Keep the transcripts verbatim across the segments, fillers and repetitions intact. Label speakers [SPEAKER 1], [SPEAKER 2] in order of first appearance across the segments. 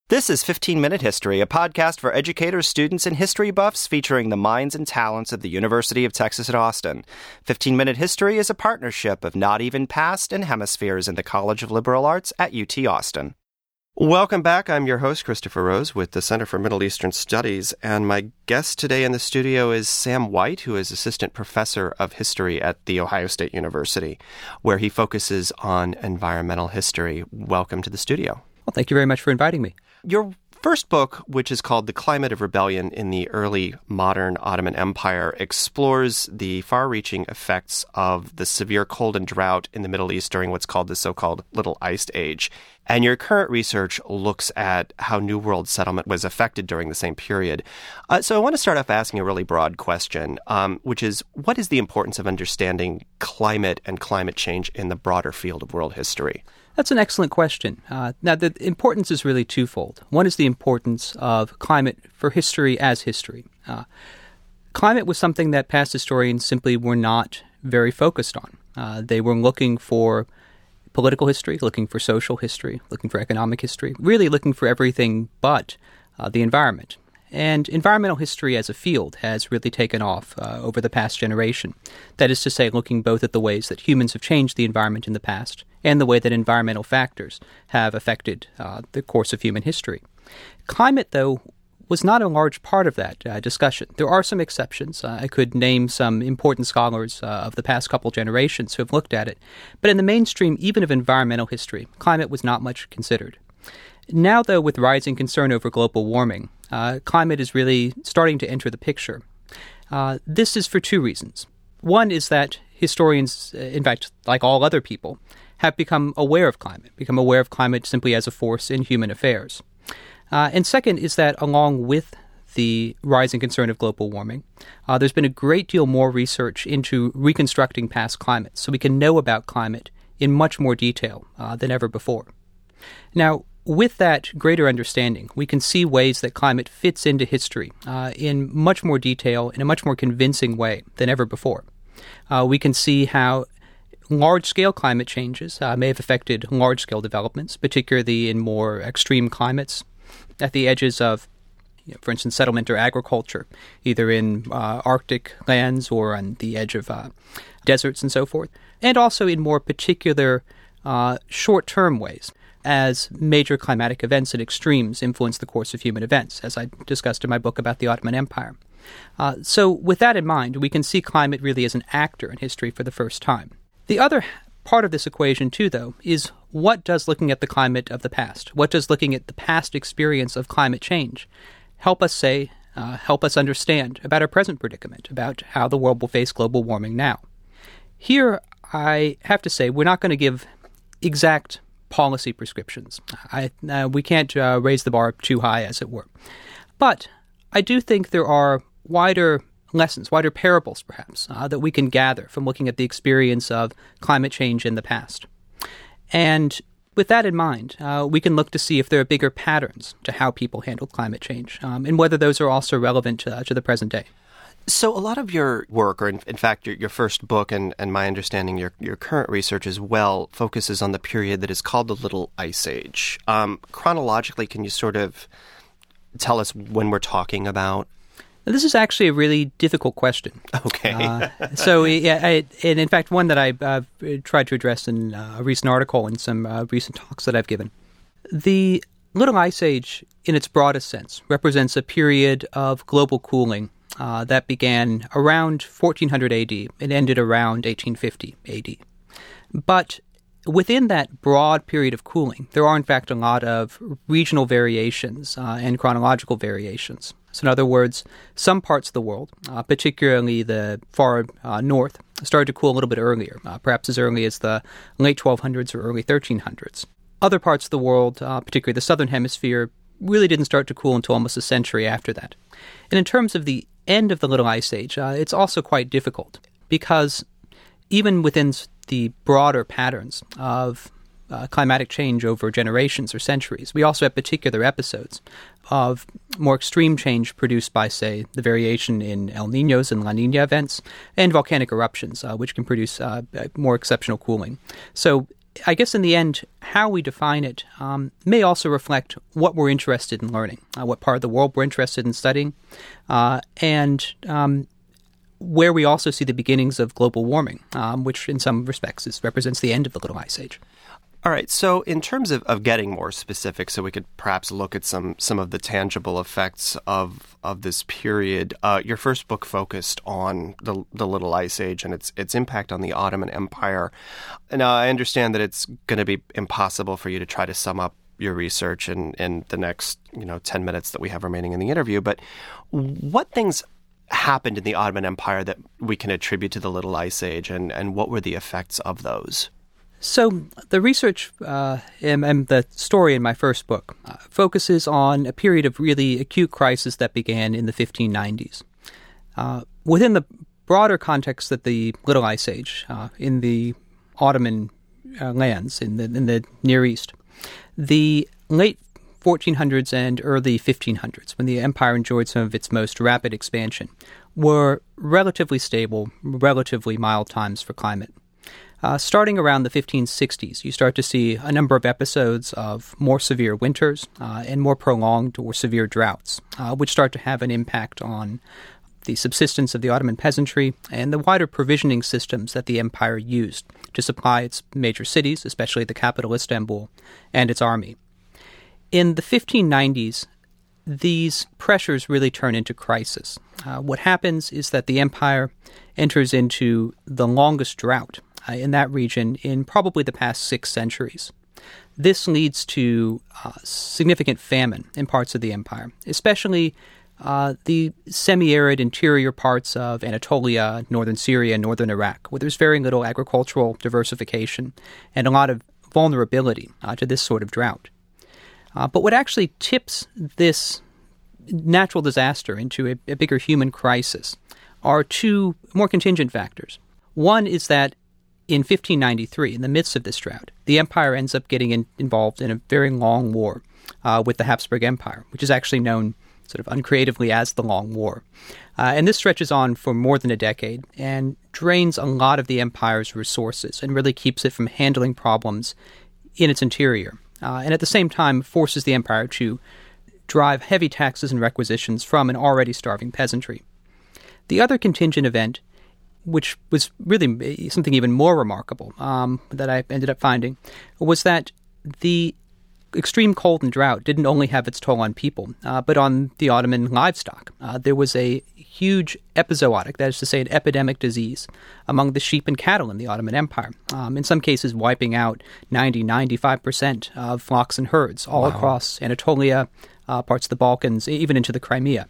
[SPEAKER 1] This is fifteen minute History, a podcast for educators, students, and history buffs featuring the minds and talents of the University of Texas at Austin. fifteen minute History is a partnership of Not Even Past and Hemispheres in the College of Liberal Arts at U T Austin. Welcome back. I'm your host, Christopher Rose, with the Center for Middle Eastern Studies, and my guest today in the studio is Sam White, who is Assistant Professor of History at The Ohio State University, where he focuses on environmental history. Welcome to the studio.
[SPEAKER 2] Well, thank you very much for inviting me.
[SPEAKER 1] Your first book, which is called The Climate of Rebellion in the Early Modern Ottoman Empire, explores the far-reaching effects of the severe cold and drought in the Middle East during what's called the so-called Little Ice Age. And your current research looks at how New World settlement was affected during the same period. Uh, so I want to start off asking a really broad question, um, which is, what is the importance of understanding climate and climate change in the broader field of world history?
[SPEAKER 2] That's an excellent question. Uh, now, the importance is really twofold. One is the importance of climate for history as history. Uh, climate was something that past historians simply were not very focused on. Uh, they were looking for political history, looking for social history, looking for economic history, really looking for everything but uh, the environment. And environmental history as a field has really taken off uh, over the past generation. That is to say, looking both at the ways that humans have changed the environment in the past and the way that environmental factors have affected uh, the course of human history. Climate, though, was not a large part of that uh, discussion. There are some exceptions. Uh, I could name some important scholars uh, of the past couple generations who have looked at it. But in the mainstream, even of environmental history, climate was not much considered. Now, though, with rising concern over global warming, uh, climate is really starting to enter the picture. Uh, this is for two reasons. One is that historians, in fact, like all other people, have become aware of climate, become aware of climate simply as a force in human affairs. Uh, and second is that along with the rising concern of global warming, uh, there's been a great deal more research into reconstructing past climates so we can know about climate in much more detail uh, than ever before. Now, with that greater understanding, we can see ways that climate fits into history uh, in much more detail, in a much more convincing way than ever before. Uh, we can see how large-scale climate changes uh, may have affected large-scale developments, particularly in more extreme climates at the edges of, you know, for instance, settlement or agriculture, either in uh, Arctic lands or on the edge of uh, deserts and so forth, and also in more particular uh, short-term ways, as major climatic events and extremes influence the course of human events, as I discussed in my book about the Ottoman Empire. Uh, so with that in mind, we can see climate really as an actor in history for the first time. The other part of this equation, too, though, is what does looking at the climate of the past, what does looking at the past experience of climate change help us say, uh, help us understand about our present predicament, about how the world will face global warming now? Here, I have to say, we're not going to give exact policy prescriptions. I, uh, we can't uh, raise the bar too high, as it were. But I do think there are wider lessons, wider parables, perhaps, uh, that we can gather from looking at the experience of climate change in the past. And with that in mind, uh, we can look to see if there are bigger patterns to how people handled climate change, um, and whether those are also relevant to, uh, to the present day.
[SPEAKER 1] So a lot of your work, or in, in fact your, your first book, and, and my understanding your, your current research as well, focuses on the period that is called the Little Ice Age. Um, chronologically, can you sort of tell us when we're talking about?
[SPEAKER 2] This is actually a really difficult question.
[SPEAKER 1] Okay.
[SPEAKER 2] uh, so, yeah, I, and in fact, one that I uh, tried to address in uh, a recent article and some uh, recent talks that I've given. The Little Ice Age, in its broadest sense, represents a period of global cooling uh, that began around fourteen hundred A D and ended around eighteen fifty A D. But within that broad period of cooling, there are, in fact, a lot of regional variations uh, and chronological variations. So in other words, some parts of the world, uh, particularly the far uh, north, started to cool a little bit earlier, uh, perhaps as early as the late twelve hundreds or early thirteen hundreds. Other parts of the world, uh, particularly the southern hemisphere, really didn't start to cool until almost a century after that. And in terms of the end of the Little Ice Age, uh, it's also quite difficult because even within the broader patterns of uh, climatic change over generations or centuries, we also have particular episodes of more extreme change produced by, say, the variation in El Niños and La Niña events and volcanic eruptions, uh, which can produce uh, more exceptional cooling. So I guess in the end, how we define it um, may also reflect what we're interested in learning, uh, what part of the world we're interested in studying, uh, and um, where we also see the beginnings of global warming, um, which in some respects is, represents the end of the Little Ice Age.
[SPEAKER 1] All right. So in terms of, of getting more specific, so we could perhaps look at some some of the tangible effects of of this period, uh, your first book focused on the the Little Ice Age and its its impact on the Ottoman Empire. Now, I understand that it's going to be impossible for you to try to sum up your research in, in the next, you know, ten minutes that we have remaining in the interview, but what things happened in the Ottoman Empire that we can attribute to the Little Ice Age, and, and what were the effects of those?
[SPEAKER 2] So the research uh, and, and the story in my first book uh, focuses on a period of really acute crisis that began in the fifteen nineties. Uh, within the broader context of the Little Ice Age, uh, in the Ottoman uh, lands, in the, in the Near East, the late fourteen hundreds and early fifteen hundreds, when the empire enjoyed some of its most rapid expansion, were relatively stable, relatively mild times for climate. Uh, starting around the fifteen sixties, you start to see a number of episodes of more severe winters uh, and more prolonged or severe droughts, uh, which start to have an impact on the subsistence of the Ottoman peasantry and the wider provisioning systems that the empire used to supply its major cities, especially the capital Istanbul, and its army. In the fifteen nineties, these pressures really turn into crisis. Uh, what happens is that the empire enters into the longest drought uh, in that region in probably the past six centuries. This leads to uh, significant famine in parts of the empire, especially uh, the semi-arid interior parts of Anatolia, northern Syria, northern Iraq, where there's very little agricultural diversification and a lot of vulnerability uh, to this sort of drought. Uh, but what actually tips this natural disaster into a, a bigger human crisis are two more contingent factors. One is that in fifteen ninety-three, in the midst of this drought, the empire ends up getting in, involved in a very long war uh, with the Habsburg Empire, which is actually known sort of uncreatively as the Long War. Uh, and this stretches on for more than a decade and drains a lot of the empire's resources and really keeps it from handling problems in its interior. Uh, and at the same time forces the empire to drive heavy taxes and requisitions from an already starving peasantry. The other contingent event, which was really something even more remarkable um, that I ended up finding, was that the extreme cold and drought didn't only have its toll on people, uh, but on the Ottoman livestock. Uh, there was a huge epizootic, that is to say an epidemic disease, among the sheep and cattle in the Ottoman Empire, um, in some cases wiping out ninety, ninety-five percent of flocks and herds all wow. across Anatolia, uh, parts of the Balkans, even into the Crimea.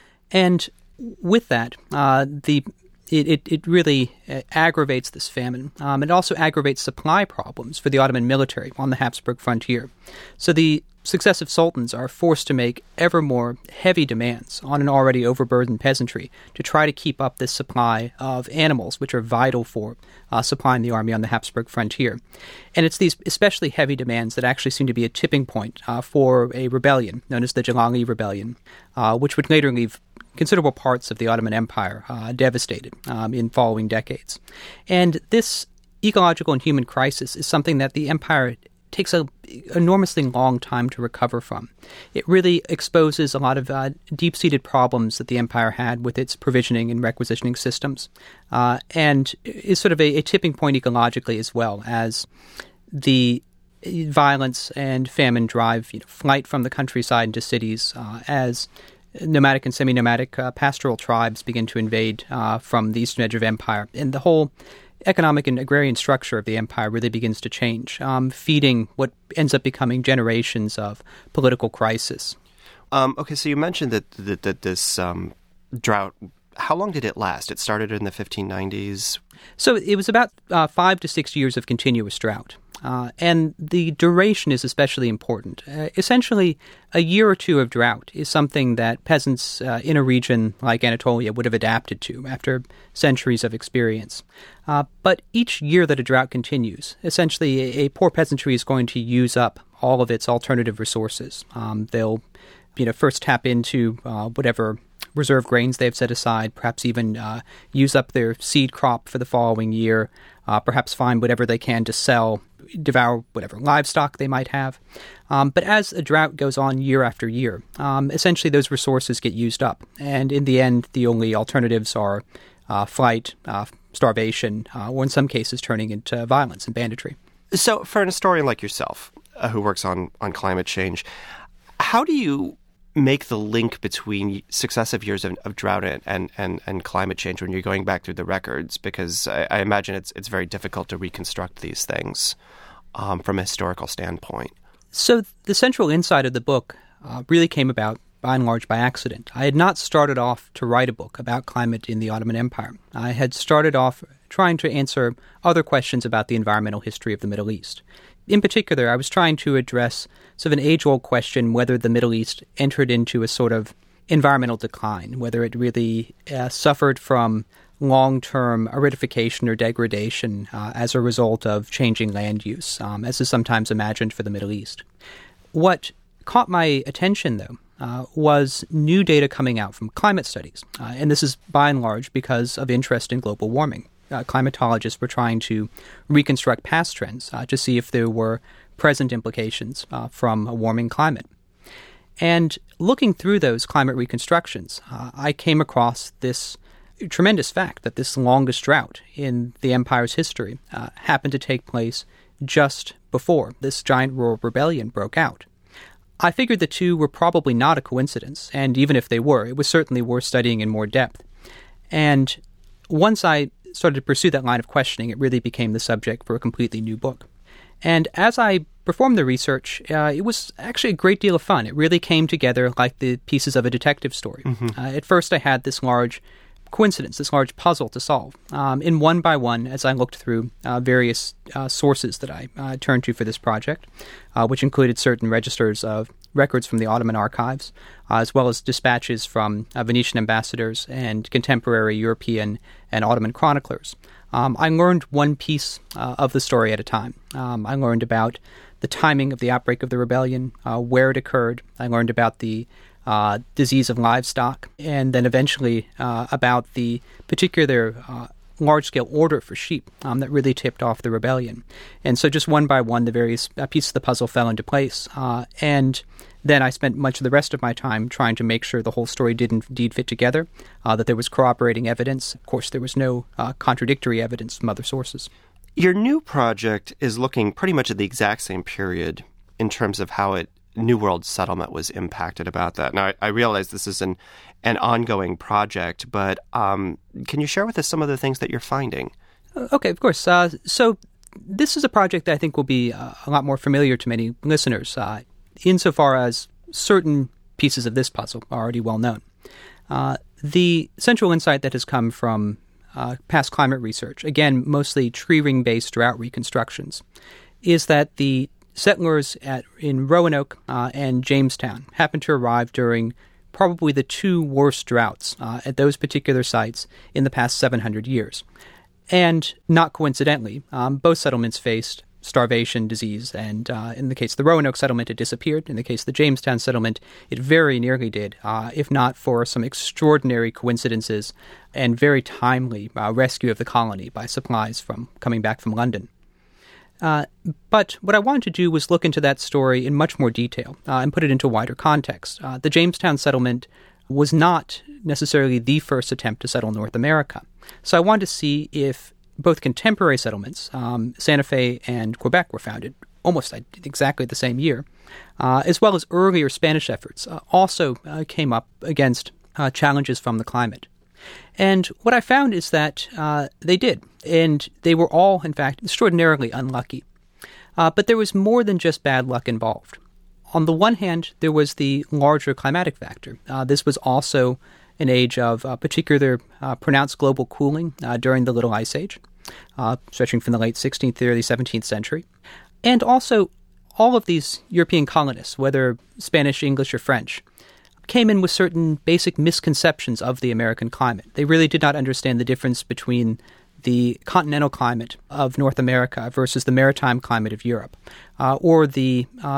[SPEAKER 2] And with that, uh, the It, it, it really uh, aggravates this famine. Um, it also aggravates supply problems for the Ottoman military on the Habsburg frontier. So the successive sultans are forced to make ever more heavy demands on an already overburdened peasantry to try to keep up this supply of animals, which are vital for uh, supplying the army on the Habsburg frontier. And it's these especially heavy demands that actually seem to be a tipping point uh, for a rebellion known as the Jalali Rebellion, uh, which would later leave considerable parts of the Ottoman Empire uh, devastated um, in following decades. And this ecological and human crisis is something that the empire takes an enormously long time to recover from. It really exposes a lot of uh, deep-seated problems that the empire had with its provisioning and requisitioning systems, uh, and is sort of a, a tipping point ecologically as well, as the violence and famine drive you know, flight from the countryside into cities, uh, as nomadic and semi-nomadic uh, pastoral tribes begin to invade uh, from the eastern edge of empire. And the whole economic and agrarian structure of the empire really begins to change, um, feeding what ends up becoming generations of political crisis.
[SPEAKER 1] Um, okay, so you mentioned that, that, that this um, drought, how long did it last? It started in the fifteen nineties?
[SPEAKER 2] So it was about uh, five to six years of continuous drought. Uh, and the duration is especially important. Uh, essentially, a year or two of drought is something that peasants uh, in a region like Anatolia would have adapted to after centuries of experience. Uh, but each year that a drought continues, essentially a, a poor peasantry is going to use up all of its alternative resources. Um, they'll, you know, first tap into uh, whatever reserve grains they've set aside, perhaps even uh, use up their seed crop for the following year. uh, perhaps find whatever they can to sell, devour whatever livestock they might have. Um, but as a drought goes on year after year, um, essentially those resources get used up. And in the end, the only alternatives are uh, flight, uh, starvation, uh, or in some cases turning into violence and banditry.
[SPEAKER 1] So for an historian like yourself, uh, who works on, on climate change, how do you make the link between successive years of, of drought and, and, and, and climate change when you're going back through the records? Because I, I imagine it's it's very difficult to reconstruct these things um, from a historical standpoint.
[SPEAKER 2] So the central insight of the book uh, really came about, by and large, by accident. I had not started off to write a book about climate in the Ottoman Empire. I had started off trying to answer other questions about the environmental history of the Middle East. In particular, I was trying to address sort of an age-old question whether the Middle East entered into a sort of environmental decline, whether it really uh, suffered from long-term aridification or degradation uh, as a result of changing land use, um, as is sometimes imagined for the Middle East. What caught my attention, though, uh, was new data coming out from climate studies, uh, and this is by and large because of interest in global warming. Uh, climatologists were trying to reconstruct past trends uh, to see if there were present implications uh, from a warming climate. And looking through those climate reconstructions, uh, I came across this tremendous fact that this longest drought in the empire's history uh, happened to take place just before this giant rural rebellion broke out. I figured the two were probably not a coincidence, and even if they were, it was certainly worth studying in more depth. And once I started to pursue that line of questioning, it really became the subject for a completely new book. And as I performed the research, uh, it was actually a great deal of fun. It really came together like the pieces of a detective story. Mm-hmm. Uh, at first, I had this large coincidence, this large puzzle to solve. Um, and one by one, as I looked through uh, various uh, sources that I uh, turned to for this project, uh, which included certain registers of records from the Ottoman archives, uh, as well as dispatches from uh, Venetian ambassadors and contemporary European and Ottoman chroniclers. Um, I learned one piece uh, of the story at a time. Um, I learned about the timing of the outbreak of the rebellion, uh, where it occurred. I learned about the uh, disease of livestock, and then eventually uh, about the particular uh, large-scale order for sheep um, that really tipped off the rebellion. And so just one by one, the various uh, pieces of the puzzle fell into place. Uh, and then I spent much of the rest of my time trying to make sure the whole story did indeed fit together, uh, that there was corroborating evidence. Of course, there was no uh, contradictory evidence from other sources.
[SPEAKER 1] Your new project is looking pretty much at the exact same period in terms of how it New World settlement was impacted about that. Now, I, I realize this is an, an ongoing project, but um, can you share with us some of the things that you're finding?
[SPEAKER 2] Uh, okay, of course. Uh, so this is a project that I think will be uh, a lot more familiar to many listeners, uh, insofar as certain pieces of this puzzle are already well known. Uh, the central insight that has come from uh, past climate research, again, mostly tree ring-based drought reconstructions, is that the settlers at, in Roanoke uh, and Jamestown happened to arrive during probably the two worst droughts uh, at those particular sites in the past seven hundred years. And not coincidentally, um, both settlements faced starvation, disease, and uh, in the case of the Roanoke settlement, it disappeared. In the case of the Jamestown settlement, it very nearly did, uh, if not for some extraordinary coincidences and very timely uh, rescue of the colony by supplies from coming back from London. Uh, but what I wanted to do was look into that story in much more detail uh, and put it into wider context. Uh, the Jamestown settlement was not necessarily the first attempt to settle North America. So I wanted to see if both contemporary settlements, um, Santa Fe and Quebec, were founded almost exactly the same year, uh, as well as earlier Spanish efforts, uh, also uh, came up against uh, challenges from the climate. And what I found is that uh, they did, and they were all, in fact, extraordinarily unlucky. Uh, but there was more than just bad luck involved. On the one hand, there was the larger climatic factor. Uh, this was also an age of uh, particular uh, pronounced global cooling uh, during the Little Ice Age, uh, stretching from the late sixteenth to early seventeenth century. And also, all of these European colonists, whether Spanish, English, or French, came in with certain basic misconceptions of the American climate. They really did not understand the difference between the continental climate of North America versus the maritime climate of Europe, uh, or the uh,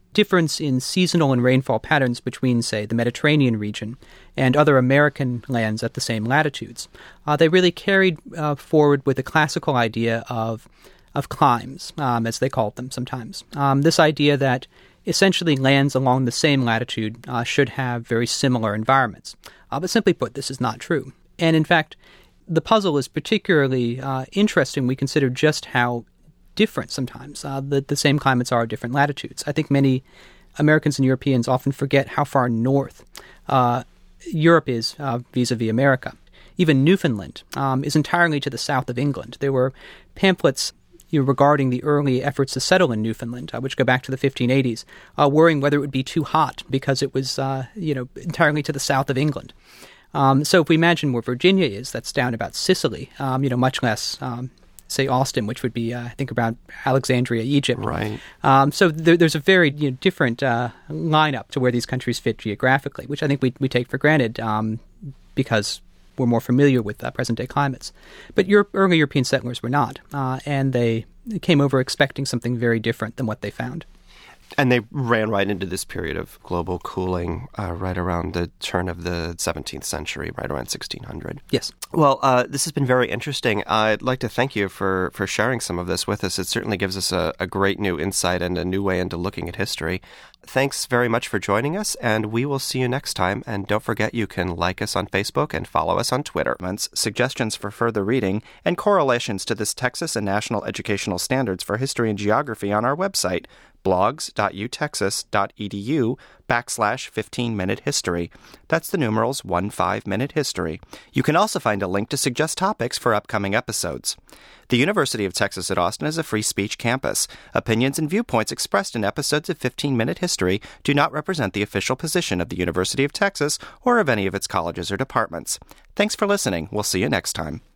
[SPEAKER 2] difference in seasonal and rainfall patterns between, say, the Mediterranean region and other American lands at the same latitudes. Uh, they really carried uh, forward with a classical idea of of climes, um, as they called them sometimes. Um, this idea that essentially lands along the same latitude uh, should have very similar environments. Uh, but simply put, this is not true. And in fact, the puzzle is particularly uh, interesting. We consider just how different sometimes uh, the, the same climates are at different latitudes. I think many Americans and Europeans often forget how far north uh, Europe is uh, vis-a-vis America. Even Newfoundland um, is entirely to the south of England. There were pamphlets you know, regarding the early efforts to settle in Newfoundland, uh, which go back to the fifteen eighties, uh, worrying whether it would be too hot because it was uh, you know entirely to the south of England. Um, so if we imagine where Virginia is, that's down about Sicily, um, you know, much less, um, say, Austin, which would be, uh, I think, around Alexandria, Egypt.
[SPEAKER 1] Right.
[SPEAKER 2] Um, so there, there's a very you know, different uh, lineup to where these countries fit geographically, which I think we we take for granted um, because we're more familiar with uh, present-day climates. But Europe, early European settlers were not, uh, and they came over expecting something very different than what they found.
[SPEAKER 1] And they ran right into this period of global cooling uh, right around the turn of the seventeenth century, right around sixteen hundred.
[SPEAKER 2] Yes.
[SPEAKER 1] Well, uh, this has been very interesting. I'd like to thank you for, for sharing some of this with us. It certainly gives us a, a great new insight and a new way into looking at history. Thanks very much for joining us, and we will see you next time. And don't forget you can like us on Facebook and follow us on Twitter. Suggestions for further reading and correlations to this Texas and National Educational Standards for History and Geography on our website, blogs.utexas.edu backslash 15 minute history. That's the numerals fifteen minute history. You can also find a link to suggest topics for upcoming episodes. The University of Texas at Austin is a free speech campus. Opinions and viewpoints expressed in episodes of fifteen minute history do not represent the official position of the University of Texas or of any of its colleges or departments. Thanks for listening. We'll see you next time.